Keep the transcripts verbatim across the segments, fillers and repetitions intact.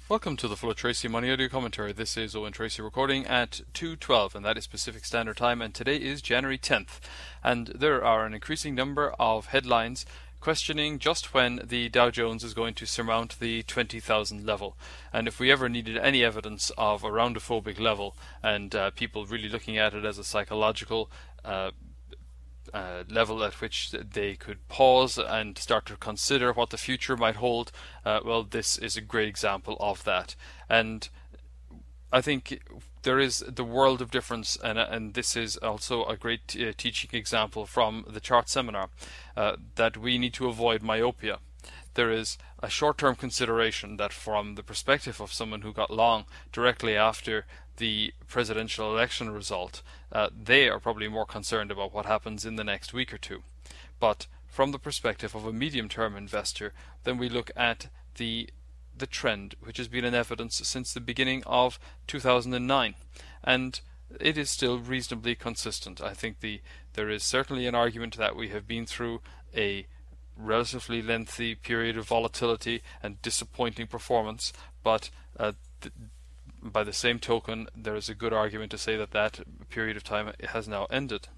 Welcome to the Full of Tracy Money Audio Commentary. This is Owen Tracy recording at two twelve, and that is Pacific Standard Time, and today is January tenth. And there are an increasing number of headlines questioning just when the Dow Jones is going to surmount the twenty thousand level. And if we ever needed any evidence of a roundophobic level and uh, people really looking at it as a psychological uh, Uh, level at which they could pause and start to consider what the future might hold, uh, well, this is a great example of that. And I think there is the world of difference, and, and this is also a great uh, teaching example from the chart seminar, uh, that we need to avoid myopia. There is a short-term consideration that from the perspective of someone who got long directly after the presidential election result, uh, they are probably more concerned about what happens in the next week or two. But from the perspective of a medium-term investor, then we look at the the trend, which has been in evidence since the beginning of two thousand nine, and it is still reasonably consistent. I think the there is certainly an argument that we have been through a relatively lengthy period of volatility and disappointing performance, but uh, th by the same token, there is a good argument to say that that period of time has now ended.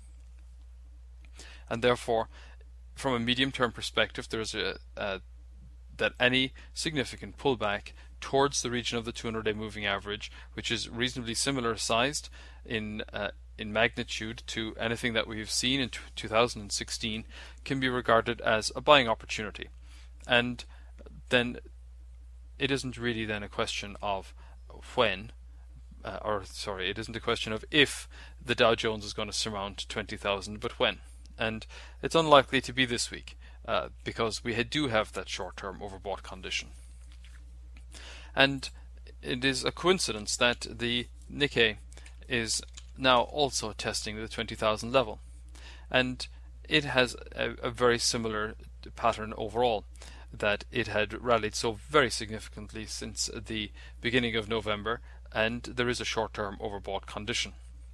And therefore, from a medium-term perspective, there is a, uh, that any significant pullback towards the region of the two hundred day moving average, which is reasonably similar sized in uh, in magnitude to anything that we've seen in two thousand sixteen, can be regarded as a buying opportunity. And then it isn't really then a question of when, uh, or sorry, it isn't a question of if the Dow Jones is going to surmount twenty thousand, but when. And it's unlikely to be this week, uh, because we do have that short-term overbought condition. And it is a coincidence that the Nikkei is now also testing the twenty thousand level, and it has a, a very similar pattern overall, that it had rallied so very significantly since the beginning of November, and there is a short-term overbought condition.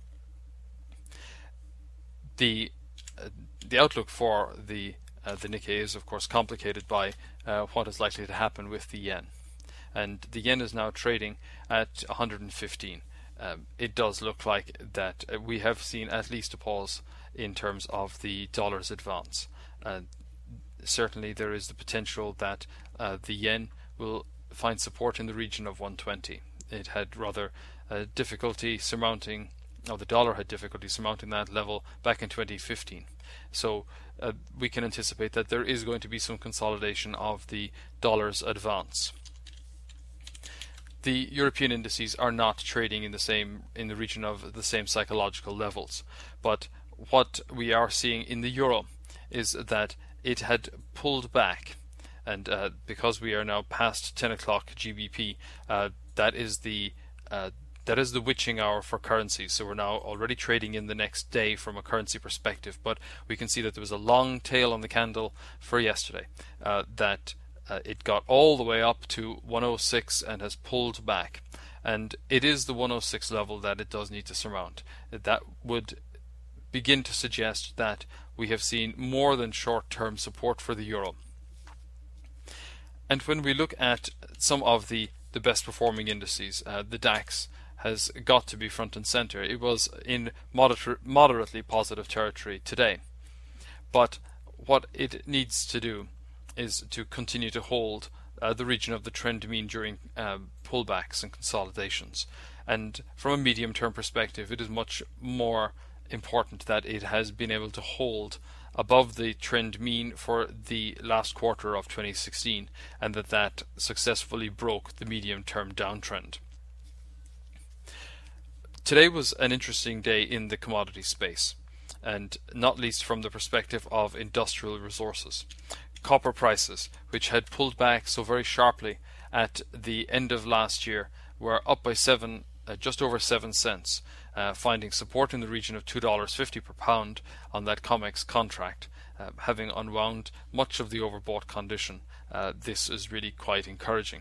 The uh, the outlook for the uh, the Nikkei is of course complicated by uh, what is likely to happen with the yen, and the yen is now trading at one hundred fifteen. Um, it does look like that uh, we have seen at least a pause in terms of the dollar's advance. Uh, certainly there is the potential that uh, the yen will find support in the region of one twenty. It had rather uh, difficulty surmounting, or the dollar had difficulty surmounting that level back in twenty fifteen. So uh, we can anticipate that there is going to be some consolidation of the dollar's advance. The European indices are not trading in the same in the region of the same psychological levels, but what we are seeing in the euro is that it had pulled back, and uh, because we are now past ten o'clock G B P, uh, that is the uh, that is the witching hour for currencies. So we're now already trading in the next day from a currency perspective, but we can see that there was a long tail on the candle for yesterday, uh, that Uh, it got all the way up to one oh six and has pulled back, and it is the one oh six level that it does need to surmount. That would begin to suggest that we have seen more than short-term support for the euro. And when we look at some of the, the best performing indices, uh, the DAX has got to be front and center. It was in moder moderately positive territory today, but what it needs to do is to continue to hold uh, the region of the trend mean during um, pullbacks and consolidations. And from a medium-term perspective, it is much more important that it has been able to hold above the trend mean for the last quarter of twenty sixteen, and that that successfully broke the medium-term downtrend. Today was an interesting day in the commodity space, and not least from the perspective of industrial resources. Copper prices, which had pulled back so very sharply at the end of last year, were up by seven, uh, just over seven cents, uh, finding support in the region of two dollars fifty per pound on that COMEX contract, uh, having unwound much of the overbought condition. Uh, this is really quite encouraging.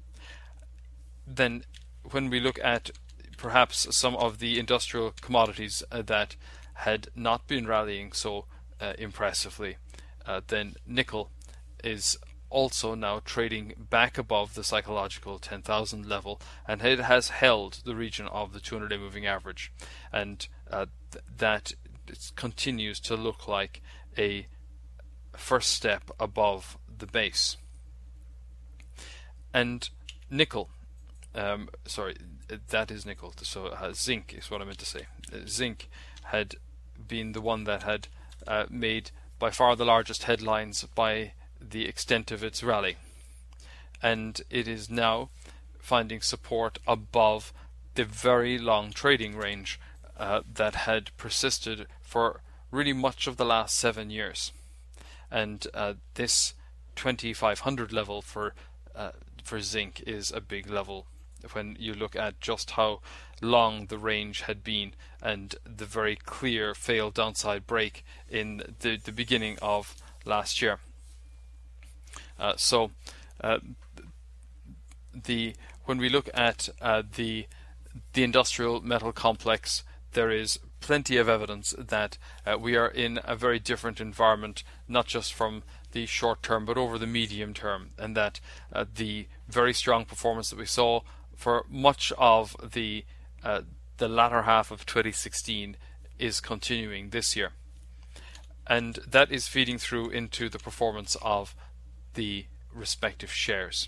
Then, when we look at perhaps some of the industrial commodities uh, that had not been rallying so uh, impressively, Uh, then nickel is also now trading back above the psychological ten thousand level, and it has held the region of the two hundred day moving average, and uh, th- that it continues to look like a first step above the base. And nickel, um, sorry, that is nickel, so uh, zinc is what I meant to say. Uh, zinc had been the one that had uh, made by far the largest headlines by the extent of its rally, and it is now finding support above the very long trading range uh, that had persisted for really much of the last seven years. And uh, this twenty-five hundred level for uh, for zinc is a big level when you look at just how long the range had been, and the very clear failed downside break in the, the beginning of last year. Uh, so uh, the when we look at uh, the the industrial metal complex, there is plenty of evidence that uh, we are in a very different environment, not just from the short term but over the medium term, and that uh, the very strong performance that we saw for much of the uh, the latter half of twenty sixteen is continuing this year, and that is feeding through into the performance of the respective shares.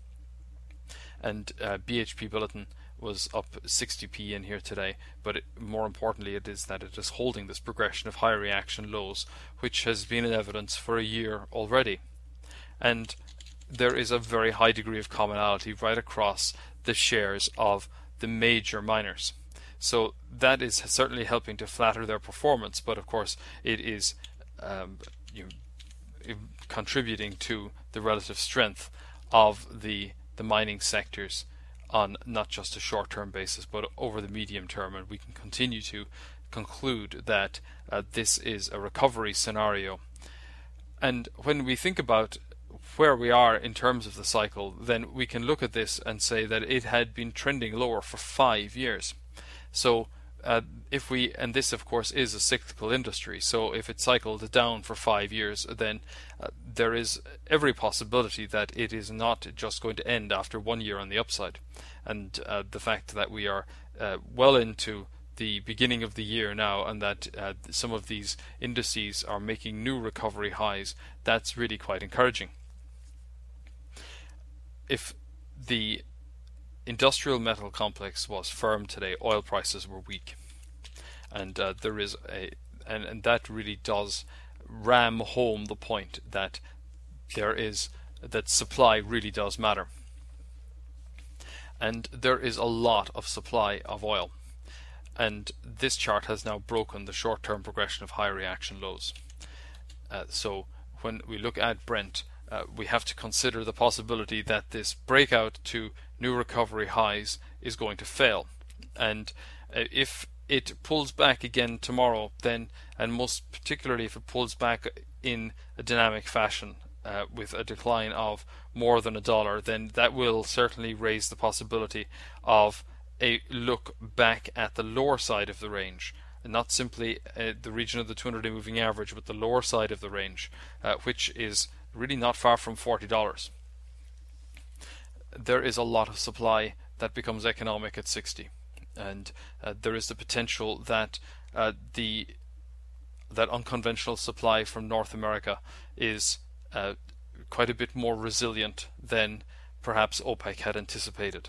And uh, B H P Billiton was up sixty p in here today, but it, more importantly it is that it is holding this progression of high reaction lows, which has been in evidence for a year already. And there is a very high degree of commonality right across the shares of the major miners. So that is certainly helping to flatter their performance, but of course it is um, you know, contributing to the relative strength of the the mining sectors on not just a short-term basis but over the medium term, and we can continue to conclude that uh, this is a recovery scenario. And when we think about where we are in terms of the cycle, then we can look at this and say that it had been trending lower for five years. So uh, if we, and this of course is a cyclical industry, so if it cycled down for five years, then uh, there is every possibility that it is not just going to end after one year on the upside. And uh, the fact that we are uh, well into the beginning of the year now, and that uh, some of these indices are making new recovery highs, that's really quite encouraging. If the industrial metal complex was firm today, oil prices were weak, and uh, there is a and, and that really does ram home the point that there is that supply really does matter, and there is a lot of supply of oil, and this chart has now broken the short-term progression of high reaction lows. Uh, so when we look at Brent, Uh, we have to consider the possibility that this breakout to new recovery highs is going to fail, and uh, if it pulls back again tomorrow, then, and most particularly if it pulls back in a dynamic fashion uh, with a decline of more than a dollar, then that will certainly raise the possibility of a look back at the lower side of the range, and not simply uh, the region of the two hundred day moving average, but the lower side of the range, uh, which is really not far from forty dollars. There is a lot of supply that becomes economic at sixty, and uh, there is the potential that uh, the that unconventional supply from North America is uh, quite a bit more resilient than perhaps OPEC had anticipated.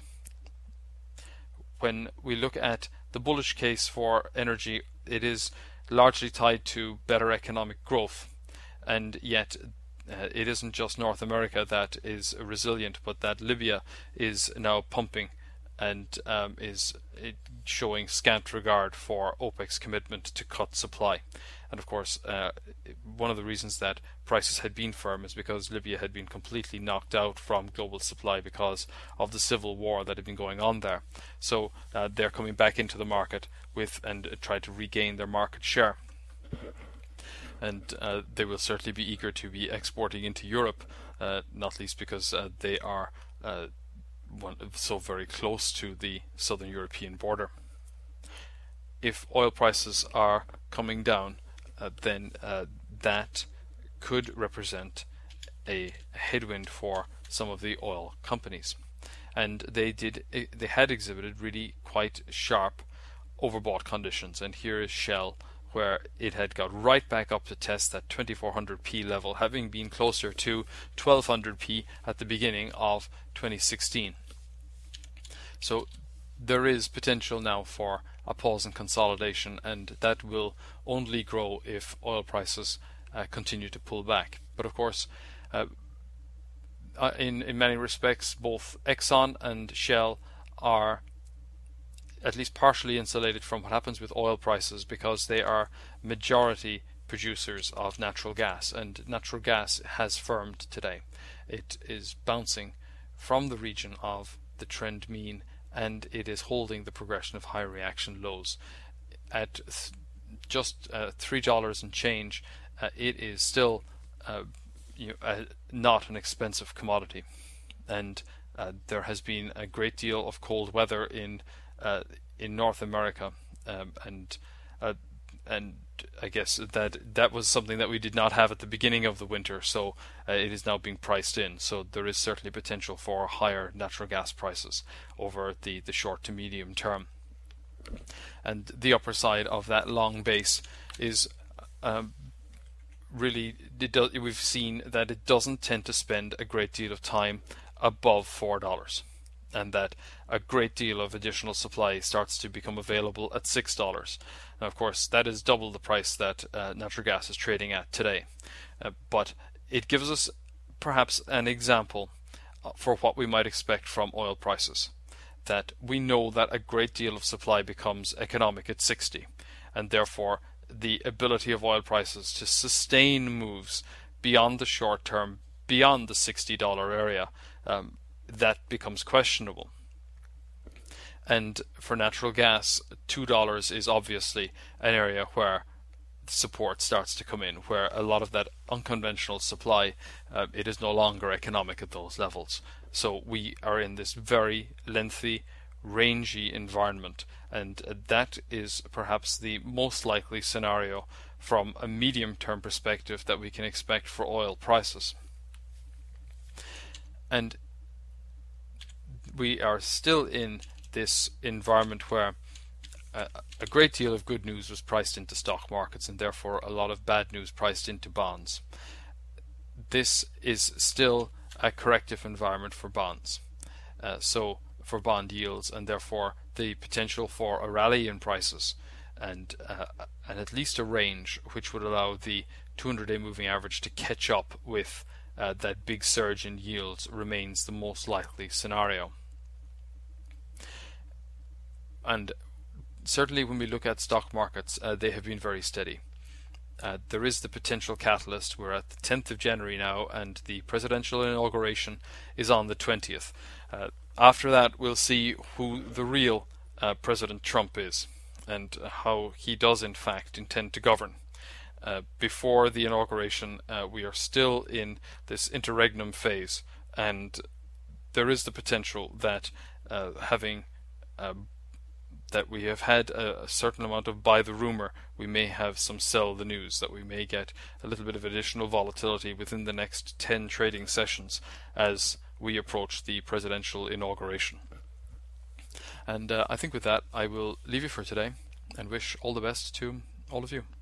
When we look at the bullish case for energy, it is largely tied to better economic growth, and yet Uh, it isn't just North America that is resilient, but that Libya is now pumping and um, is showing scant regard for OPEC's commitment to cut supply. And of course, uh, one of the reasons that prices had been firm is because Libya had been completely knocked out from global supply because of the civil war that had been going on there. So uh, they're coming back into the market with and uh, try to regain their market share. And uh, they will certainly be eager to be exporting into Europe, uh, not least because uh, they are uh, one, so very close to the southern European border. If oil prices are coming down, uh, then uh, that could represent a headwind for some of the oil companies, and they did they had exhibited really quite sharp overbought conditions. And here is Shell, where it had got right back up to test that twenty-four hundred p level, having been closer to twelve hundred p at the beginning of twenty sixteen. So there is potential now for a pause in consolidation, and that will only grow if oil prices uh, continue to pull back. But of course, uh, uh, in, in many respects, both Exxon and Shell are at least partially insulated from what happens with oil prices, because they are majority producers of natural gas, and natural gas has firmed today. It is bouncing from the region of the trend mean, and it is holding the progression of high reaction lows at th just uh, three dollars and change. Uh, it is still uh, you know, uh, not an expensive commodity, and uh, there has been a great deal of cold weather in uh, in North America, um, and uh, and I guess that that was something that we did not have at the beginning of the winter, so uh, it is now being priced in. So there is certainly potential for higher natural gas prices over the, the short to medium term. And the upper side of that long base is um, really, it do, we've seen that it doesn't tend to spend a great deal of time above four dollars. And that a great deal of additional supply starts to become available at six dollars. Now, of course, that is double the price that uh, natural gas is trading at today. Uh, but it gives us perhaps an example for what we might expect from oil prices. That we know that a great deal of supply becomes economic at sixty, and therefore the ability of oil prices to sustain moves beyond the short term, beyond the sixty dollar area, um, that becomes questionable. And for natural gas, two dollars is obviously an area where support starts to come in, where a lot of that unconventional supply, uh, it is no longer economic at those levels. So we are in this very lengthy, rangy environment, and uh, that is perhaps the most likely scenario from a medium-term perspective that we can expect for oil prices. And we are still in this environment where uh, a great deal of good news was priced into stock markets, and therefore a lot of bad news priced into bonds. This is still a corrective environment for bonds, uh, so for bond yields, and therefore the potential for a rally in prices, and, uh, and at least a range which would allow the two hundred day moving average to catch up with uh, that big surge in yields remains the most likely scenario. And certainly when we look at stock markets, uh, they have been very steady. Uh, there is the potential catalyst. We're at the tenth of January now, and the presidential inauguration is on the twentieth. Uh, after that, we'll see who the real uh, President Trump is, and how he does in fact intend to govern. Uh, before the inauguration, uh, we are still in this interregnum phase, and there is the potential that uh, having uh, that we have had a, a certain amount of buy the rumor, we may have some sell the news, that we may get a little bit of additional volatility within the next ten trading sessions as we approach the presidential inauguration. And uh, I think with that I will leave you for today and wish all the best to all of you.